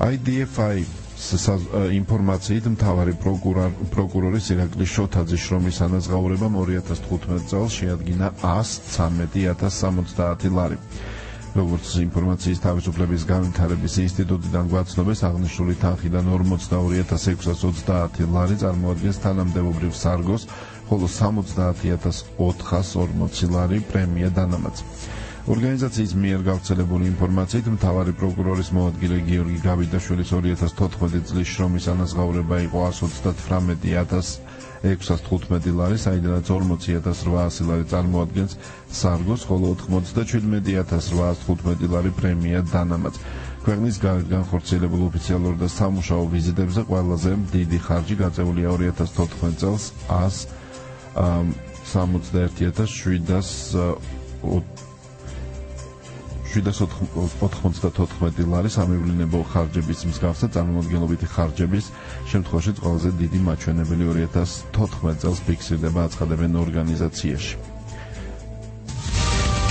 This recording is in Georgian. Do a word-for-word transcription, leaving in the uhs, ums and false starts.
I D F I ინფორმაციით მთავარი პროკურორის ირაკლი შოთაძის შრომის ანაზღაურებამ ორი ათას თხუთმეტ წელს შეადგინა ას ცამეტი ათას სამოცდაათი ლარი. როგორც ინფორმაციის თავისუფლების განვითარების ინსტიტუტიდან გვაცნობეს, აღნიშნული თანხიდან ორმოცდაორი ათას ექვსას ოცდაათი ლარი წარმოადგენს თანამდებობრივ სარგოს, ხოლო სამოცდაათი ათას ოთხას ორმოცი ლარი პრემია დანამატს. ორგანიზაციის მიერ გავრცელებული ინფორმაციით მთავარი პროკურორის მოადგილე გიორგი გავიდაშვილის ორი ათას თოთხმეტი წლის შრომის ანაზღაურება იყო ას ოცდათვრამეტი ათას ექვსას თხუთმეტი ლარი, საიდანაც ორმოცი ათას რვაასი ლარი წარმოადგენს სარგოს, ხოლო ოთხმოცდაჩვიდმეტი ათას რვაას თხუთმეტი ლარი პრემია დანამატს. ქვეყნის გარეთ განხორციელებულ ოფიციალურ და სამუშაო ვიზიტებზე ყველაზე დიდი ხარჯი გაწეულია ორი ათას თოთხმეტ წელს ას სამოცდაერთი ათას შვიდას შვიდას ოთხმოცდათოთხმეტი ლარი სამევლინებო ხარჯების მსგავსად წარმომადგენლობითი ხარჯების შემთხვევაშიც ყველაზე დიდი მაჩვენებელი ორი ათას თოთხმეტ წელს ფიქსირდება, აცხადებენ ორგანიზაციაში.